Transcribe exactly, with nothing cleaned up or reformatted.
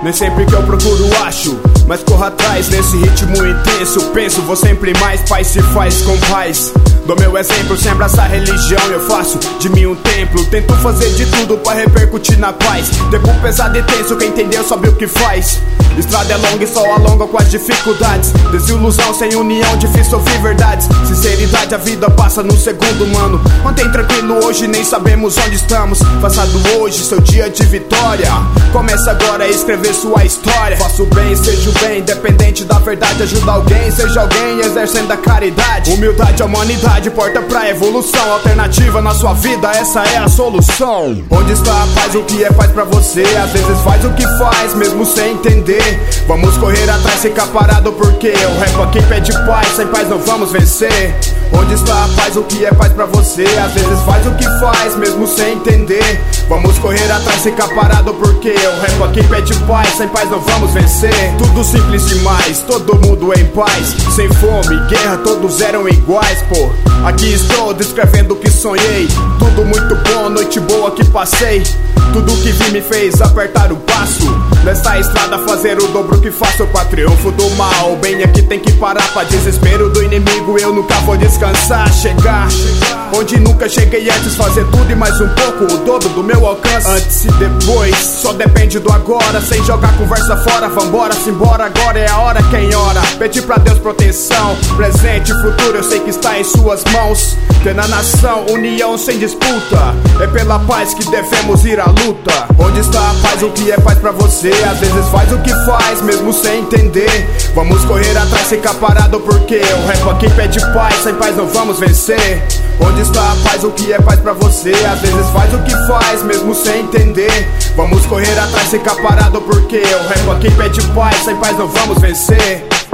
Nem sempre que eu procuro acho, mas corro atrás nesse ritmo intenso. Penso, vou sempre mais, paz se faz com paz. Dou meu exemplo sem abraçar religião, eu faço de mim um templo. Tento fazer de tudo pra repercutir na paz. Tempo pesado e tenso, quem entendeu sabe o que faz. Estrada é longa e só alonga com as dificuldades. Desilusão sem união, difícil ouvir verdades. Sinceridade, a vida passa no segundo, mano. Mantém tranquilo hoje, nem sabemos onde estamos. Faça do hoje seu dia de vitória. Comece agora a escrever sua história. Faça o bem, seja o bem, independente da verdade. Ajuda alguém, seja alguém exercendo a caridade. Humildade, humanidade, porta pra evolução. Alternativa na sua vida, essa é a solução. Onde está a paz, o que é paz pra você? Às vezes faz o que faz, mesmo sem entender. Vamos correr atrás, ficar parado porque o rap aqui pede paz, sem paz não vamos vencer. Onde está a paz, o que é paz pra você? Às vezes faz o que faz, mesmo sem entender. Vamos correr atrás, ficar parado porque o rap aqui pede paz, sem paz não vamos vencer. Tudo simples demais, todo mundo em paz. Sem fome, guerra, todos eram iguais, pô. Aqui estou descrevendo o que sonhei. Tudo muito bom, noite boa que passei. Tudo que vi me fez apertar o passo. Nessa estrada fazer o dobro que faço pra triunfo do mal. O bem aqui tem que parar pra desespero do inimigo. Eu nunca vou descansar, chegar onde nunca cheguei antes. Fazer tudo e mais um pouco, o dobro do meu alcance. Antes e depois, só depende do agora. Sem jogar conversa fora, vambora, simbora. Agora é a hora, quem ora. Pedir pra Deus proteção, presente e futuro eu sei que está em suas mãos. Ter na nação, união sem disputa. É pela paz que devemos ir à luta. Onde está a paz, o que é paz pra você? Às vezes faz o que faz, mesmo sem entender. Vamos correr atrás, ficar parado porque o rap aqui pede paz, sem paz não vamos vencer. Onde está a paz, o que é paz pra você? Às vezes faz o que faz, mesmo sem entender. Vamos correr atrás, ficar parado porque o rap aqui pede paz, sem paz não vamos vencer.